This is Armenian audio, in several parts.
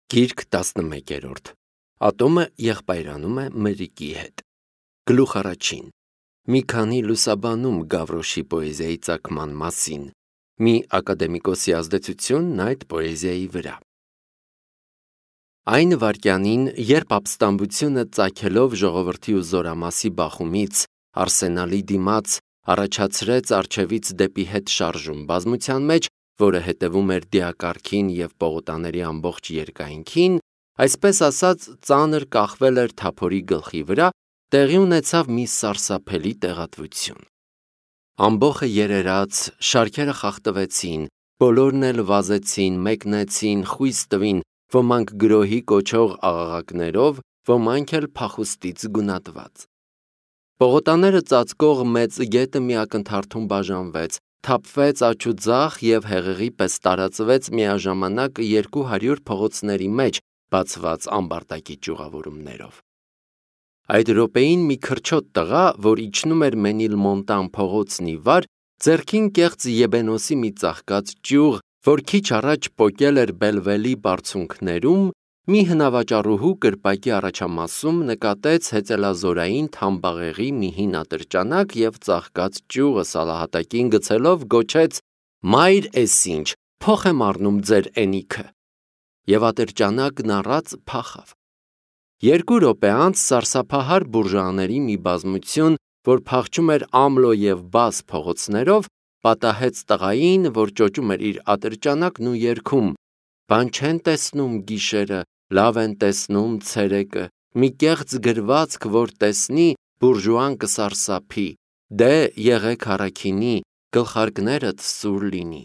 Գիրք 11-րդ Ատոմը եղբայրանում է մրրիկի հետ։ Գլուխ առաջին Մի քանի լուսաբանում Գավրոշի պոեզիայի ծագման մասին։ Մի ակադեմիկոսի ազդեցությունն այդ պոեզիայի վրա։ Այն վայրկյանին, երբ ապստամբությունը ծագելով ժողովրդի ու զորամասի բախումից Արսենալի դիմաց առաջացրեց առջևից դեպի հետ շարժում բազմության մեջ, որը հետևում էր դիակարգին և պողոտաների ամբողջ երկայնքին, այսպես ասած ծանր կախվել էր թափորի գլխի վրա, տեղի ունեցավ մի սարսափելի տեղատվություն։ Ամբոխը երերաց, շարքերը խախտվեցին, բոլորն էլ վազեցին, մեկնեցին, խույս տվին, ոմանք գրոհի կոչող աղաղակներով, ոմանք էլ փախուստից գունատված։ Պողոտաները ծածկող մեծ գետը մի ակնթարթում բաժանվեց, թափվեց աջ ու ձախ և հեղեղի պես տարածվեց միաժամանակ 200 փողոցների մեջ բացված ամբարտակի ճյուղավորումներով։ Այդ րոպեին մի քրչոտ տղա, որ իջնում էր Մենիլմոնտան փողոցն ի վար, ձեռքին կեղծ Եբենոսի մի ծաղկած ճյուղ, որ քիչ առաջ պոկել էր Բելվելի բարձունքներում, մի հնավաճառուհու կրպակի առաջամասում նկատեց հեծելազորային թամբաղեղի մի հին ատրճանակ և ծաղկած ճյուղը սալահատակին գցելով գոչեց. «Մայր էս ինչ, փոխ եմ առնում ձեր էնիքը», և ատրճանակն առած փախավ։ 2 րոպե անց սարսափահար բուրժուաների մի բազմություն, որ փախչում էր Ամլո և Բաս փողոցներով, պատահեց տղային, որ ճոճում էր իր ատրճանակն ու երգում. «Բան չեն տեսնում գիշերը, լավ են տեսնում ցերեկը, մի կեղծ գրվածք որ տեսնի, բուրժուան կսարսափի, դե եղեք առաքինի, գլխարկներդ սուր լինի»։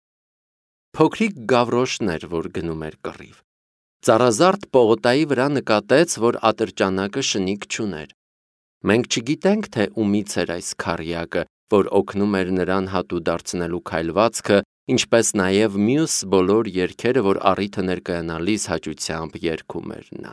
Փոքրիկ Գավրոշն էր, որ գնում էր կռիվ։ Ծառազարդ պողոտայի վրա նկատեց, որ ատրճանակը շնիկ չուներ։ Մենք չգիտենք, թե ումից էր այս քառյակը, որ օգնում էր նրան հատու դարձնելու քայլվածքը, ինչպես նաև մյուս բոլոր երգերը, որ առիթը ներկայանալիս հաճությամբ երգում էր նա։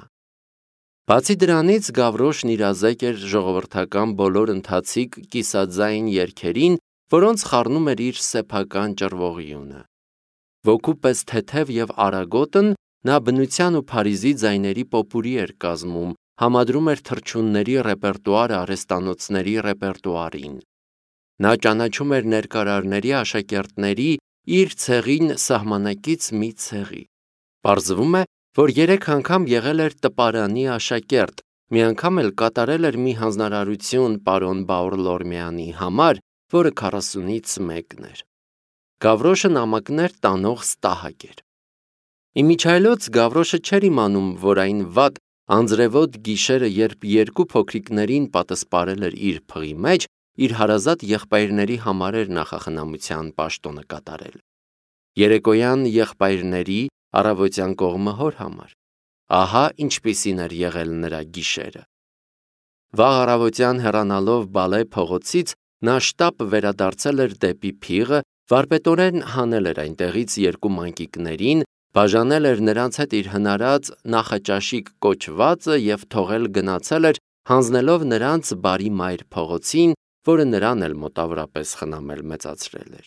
Բացի դրանից, Գավրոշն իրազեկ էր ժողովրդական բոլոր ընթացիկ կիսաձայն երգերին, որոնց խառնում էր իր սեփական ճռվողյունը։ Ոգու պես թեթև և արագոտն նա բնության ու Փարիզի ձայների պոպուրի էր կազմում, համադրում էր թռչունների ռեպերտուարը արհեստանոցների ռեպերտուարին։ Նա ճանաչում էր ներկարարների աշակերտների իր ցեղին սահմանակից մի ցեղի։ Պարզվում է, որ 3 անգամ եղել էր տպարանի աշակերտ, մի անգամ էլ կատարել էր մի հանձնարարություն պարոն Բաուռլորմյանի համար, որը 40-ից մեկն էր։ Գավրոշը նամակներ տանող ստահակ էր։ Իմիջիայլոց Գավրոշը չէր իմանում, որ այն վատ անձրևոտ գիշերը, երբ 2 փոքրիկներին պատսպարել էր իր փղի մեջ, իր հարազատ եղբայրների համար էր նախախնամության պաշտոնը կատարել։ Երեկոյան եղբայրների, առավոտյան կողմը հոր համար։ Ահա ինչպիսին էր եղել նրա գիշերը։ Վաղ առավոտյան հեռանալով Բալե փողոցից նա շտապ վերադարձել էր դեպի փիղը, վարպետորեն հանել էր այնտեղից 2 մանկիկներին, բաժանել էր նրանց հետ իր հնարած նախաճաշիկ կոչվածը և թողել գնացել էր, հանձնելով նրանց Բարի Մայր փողոցին, որը նրան էլ մոտավորապես խնամել մեծացրել էր։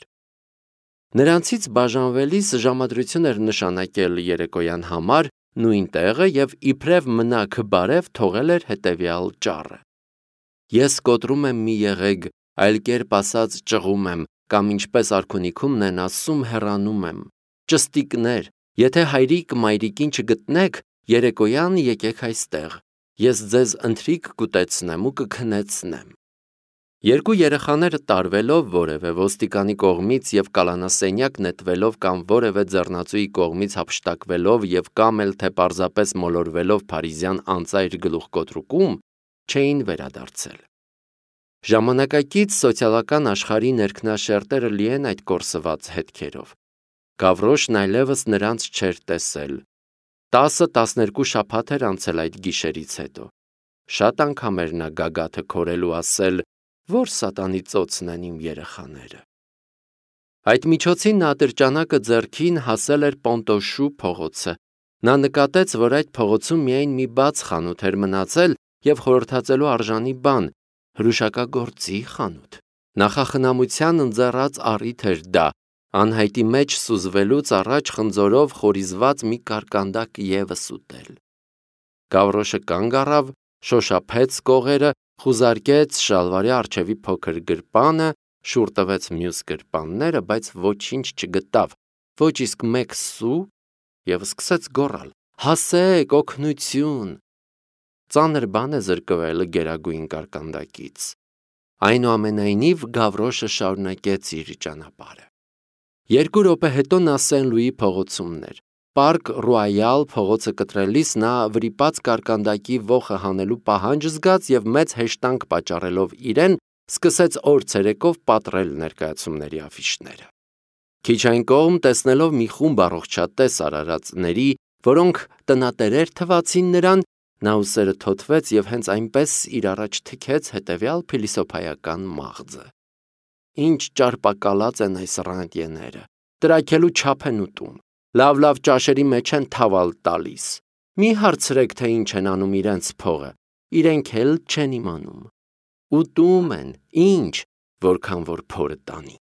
Նրանցից բաժանվելիս ժամադրություն էր նշանակել երեկոյան համար նույն տեղը և իբրև մնաք բարև թողել էր հետևյալ ճառը. «Ես կոտրում եմ մի եղեգ, այլ կերպ ասած ճղում եմ, կամ ինչպես արքունիքումն են ասում, հեռանում եմ։ Ճստիկներ, եթե հայրիկ մայրիկին չգտնեք, երեկոյան եկեք այստեղ, ես ձեզ ընթրիք կուտեցնեմ ու կքնեցնեմ»։ 2 երեխաները տարվելով որևէ ոստիկանի կողմից և կալանասենյակ նետվելով կամ որևէ ձեռնածուի կողմից հափշտակվելով և կամ էլ թե պարզապես մոլորվելով փարիզյան անծայր գլուխկոտրուկում, չէին վերադարձել։ Ժամանակակից սոցիալական աշխարհի ներքնաշերտերը լի են այդ կորսված հետքերով։ Գավրոշն այլևս նրանց չէր տեսել։ 10-12 շաբաթ էր անցել այդ գիշերից հետո։ Շատ անգամ էր նա գագաթը քորել ու ասել. «Որ սատանի ծոցն են իմ երեխաները»։ Այդ միջոցին նա ատրճանակը ձեռքին հասել էր Պոնտոշու փողոցը։ Նա նկատեց, որ այդ փողոցում միայն մի բաց խանութ էր մնացել և խորհրդածելու արժանի բան՝ հրուշակագործի խանութ։ Նախախնամության ընձեռած առիթ էր դա, Անհայտի մեջ սուզվելուց առաջ խնձորով խորիզված մի կարկանդակ ևս ուտել։ Գավրոշը կանգ առավ, շոշափեց կողերը, խուզարկեց շալվարի առջևի փոքր գրպանը, շուռ տվեց մյուս գրպանները, բայց ոչինչ չգտավ, ոչ իսկ մեկ սու, եւ սկսեց գոռալ. «Հասեք, օգնություն»։ Ծանր բան է զրկվելը գերագույն կարկանդակից։ Այնուամենայնիվ Գավրոշը շարունակեց իր ճանապարհը։ 2 րոպե հետո նա Սեն-Լուի փողոցումն էր։ Պարկ Ռոյալ փողոցը կտրելիս նա վրիպած կարկանդակի ոխը հանելու պահանջ զգաց եւ մեծ հեշտանք պատճառելով իրեն, սկսեց օր ցերեկով պատռել ներկայացումների աֆիշները։ Քիչ այն կողմ տեսնելով մի խումբ առողջատես արարածների, որոնք տնատերեր թվացին նրան, նա ուսերը թոթվեց եւ հենց այնպես իր առաջ թքեց հետեւյալ փիլիսոփայական մաղձը. Ինչ ճարպակալած են այս ռանտիեները, տրաքելու չափ են ուտում, լավ ճաշերի մեջ են թավալ տալիս, մի հարցրեք, թե ինչ են անում իրենց փողը, իրենք էլ չեն իմանում, ուտում են, ինչ, որքան որ փորը տանի։